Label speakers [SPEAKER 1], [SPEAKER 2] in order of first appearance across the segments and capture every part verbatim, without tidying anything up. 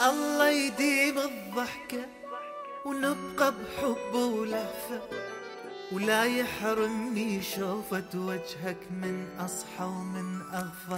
[SPEAKER 1] الله يديم الضحكة ونبقى بحب ولهفة، ولا يحرمني شوفة وجهك من أصحى ومن أغفى،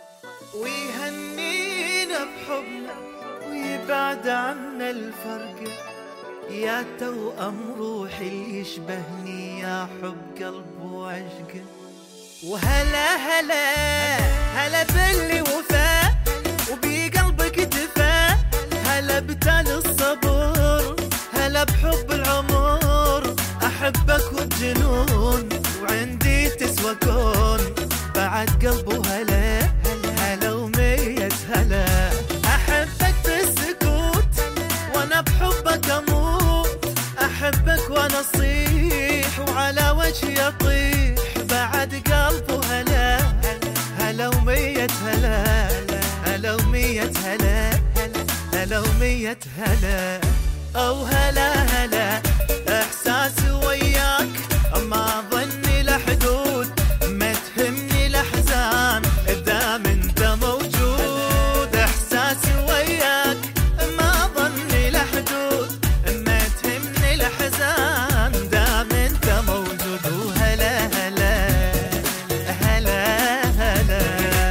[SPEAKER 1] ويهنينا بحبنا ويبعد عنا الفرقة، يا توأم روحي اللي يشبهني يا حب قلب وعشقه. وهلا هلا هلا باللي وفا وبقلبك دفا، هلا بتال الصبر، هلا بحب العمر، أحبك والجنون وعندي تسوى كون، بعد قلبه هلا هلا ومية هلا، أحبك بالسكوت وأنا بحبك أموت، أحبك وأنا أصيح وعلى وجهي أطيح، بعد قلبه هلا هلا ومية هلا هلا ومية هلا هلا ومية هلا. أو هلا هلا إحساسي وياك ما ظني لحدود، ما تهمني الأحزان دام انت موجود، إحساسي وياك ما ظني لحدود، ما تهمني الأحزان دام انت موجود. وهلا هلا هلا هلا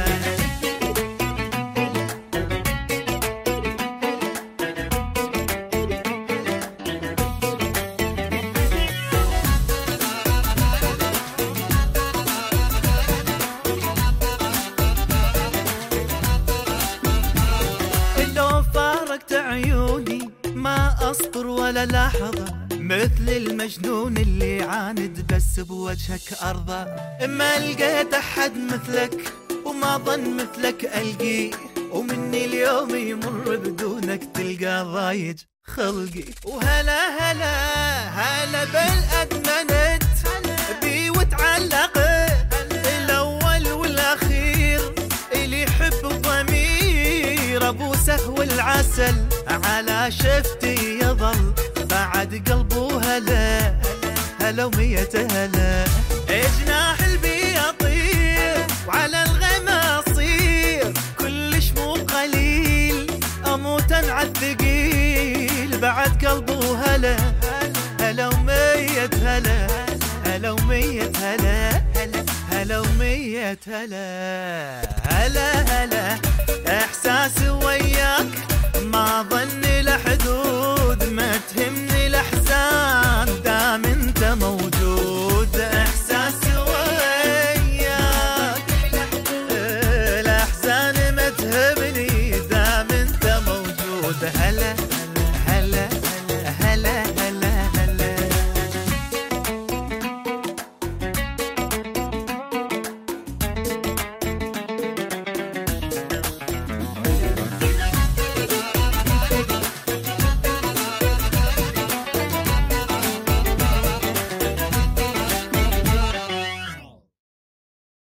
[SPEAKER 1] عيوني ما أصبر ولا لحظة، مثل المجنون اللي عاند بس بوجهك أرضى، ما لقيت أحد مثلك وما ظن مثلك ألقي، ومني اليوم يمر بدونك تلقى ضايج خلقي. وهلا هلا هلا بالأدمنت بي وتعلقت، الأول والأخير اللي يحب الضمير، أبو سهو العسل على شفتي يظل، بعد قلبه هلا هلا ومية هلا، جناح البي أطير وعلى الغما أصير، كلش مو قليل أموت على الثقيل، بعد قلبه هلا هلا ومية هلا هلا ومية هلا هلا ومية هلا هلا هلا. إحساسي وياك ما ظني لحدود، ما تهمني